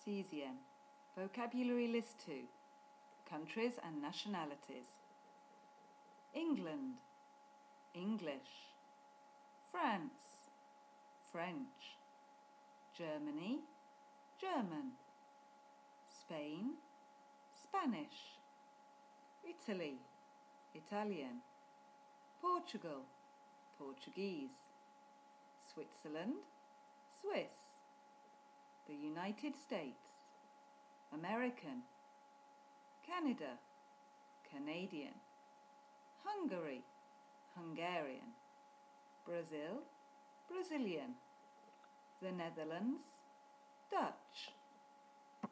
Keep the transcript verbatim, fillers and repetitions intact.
Cesium. Vocabulary List two. Countries and nationalities. England, English. France, French. Germany, German. Spain, Spanish. Italy, Italian. Portugal, Portuguese. Switzerland, Swiss. The United States, American. Canada, Canadian. Hungary, Hungarian. Brazil, Brazilian. The Netherlands, Dutch.